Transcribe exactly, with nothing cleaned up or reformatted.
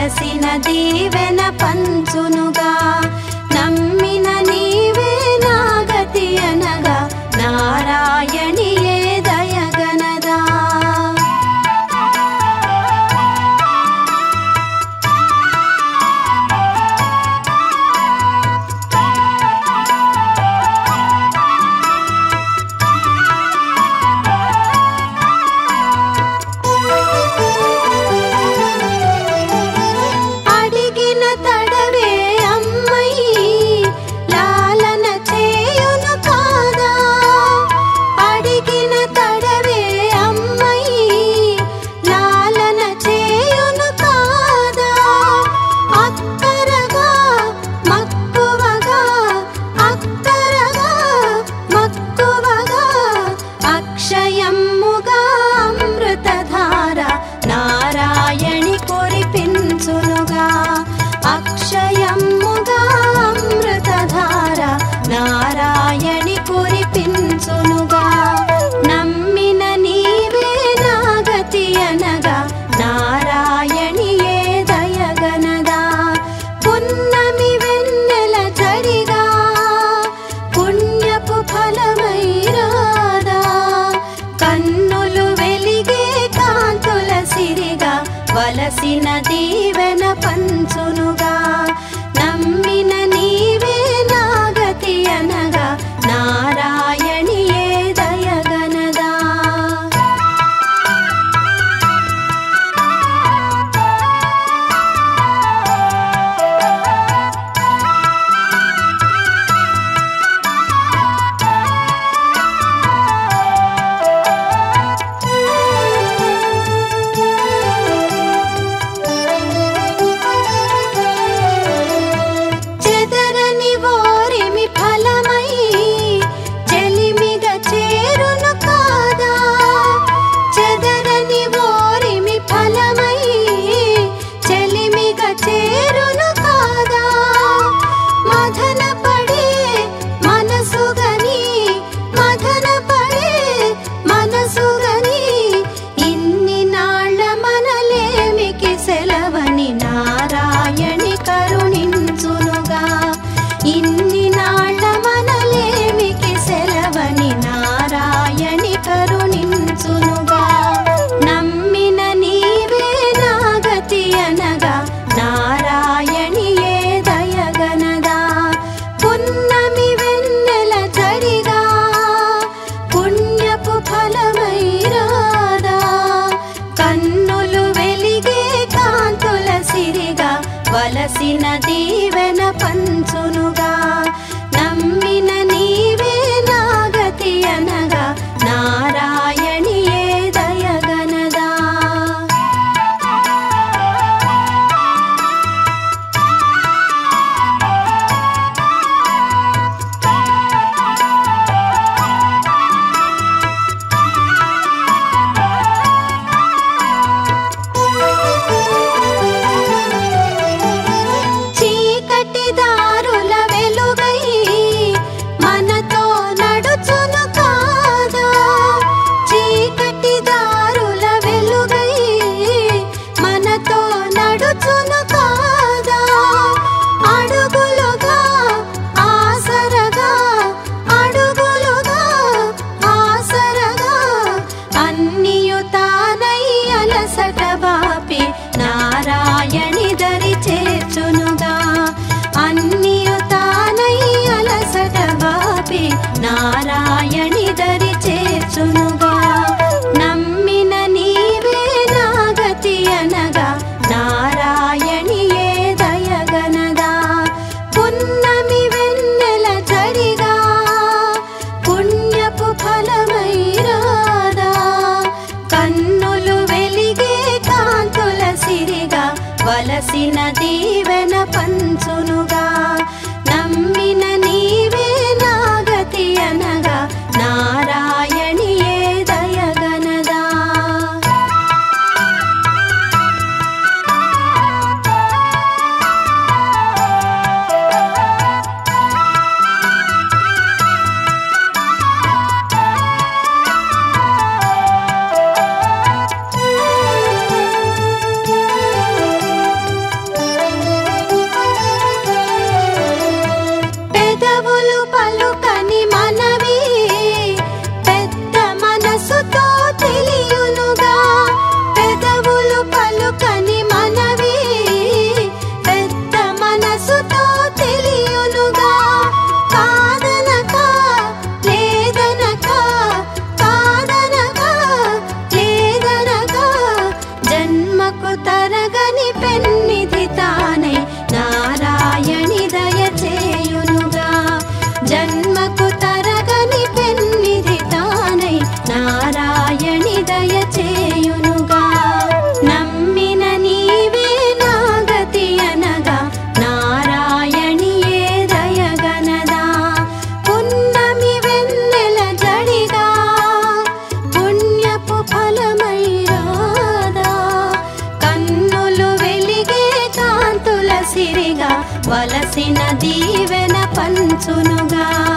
వలసిన దీవెన పంచునుగా నమ్మిన నీవే నా గతి అనగా నారాయణియే దయగనదా అక్షయముగా అమృతధార నారాయణి కురిపించునుగా నమ్మిన నీవే నా గతి అనగా నారాయణియే దయగనదా పున్నమి వెన్నెల జడిగా పుణ్యపు ఫలమై రాదా కన్నులు వెలిగే కాంతుల సిరిగా వలసిన దీవెన పంచునుగా నమ్మిన నీవే నా గతి అనగా నారాయణియే దయగనదా నారాయణి కరుణించునుగా ఇన్ని నాళ్ళ మనలేమికి సెలవని నారాయణి కరుణించునుగా నమ్మిన నీవే నా గతి అనగా నారాయణియే దయగనదా పున్నమి వెన్నెల జడిగా పుణ్యపు ఫలమై రాదా కన్నులు వెలిగే కాంతుల సిరిగా వలసిన దీవెన పంచునుగా నమ్మిన నీవే నా గతి అనగా నారాయణియే దయగనదా నారాయణి దరి చేర్చునుగా అన్నియు తానై అలసట బాపి నారాయణి దరి చేర్చునుగా నమ్మిన నీవే నా గతి అనగా నారాయణియే దయగనదా పున్నమి వెన్నెల జడిగా పుణ్యపు ఫలమై రాదా కన్నులు వెలిగే కాంతుల సిరిగా వలసిన దీవెన పంచునుగా నమ్మిన నీవే నా గతి అనగా నారాయణియే దయగనదా మనసుతో తెలియునుగా కాదనక లేదనక కాదనక లేదనక జన్మకు తరగని పెన్నిధి తానై నారాయణి దయ చేయునుగా జన్మకు తరగని పెన్నిధి తానై నారాయణి దయ చేయునుగా నమ్మిన నీవే నాగతి అనగా నారాయణియే దయగనదా పున్నమి వెన్నెల జడిగా పుణ్యపు ఫలమై రాదా కన్నులు వెలిగే కాంతుల సిరిగా వలసిన దీవెన పంచునుగా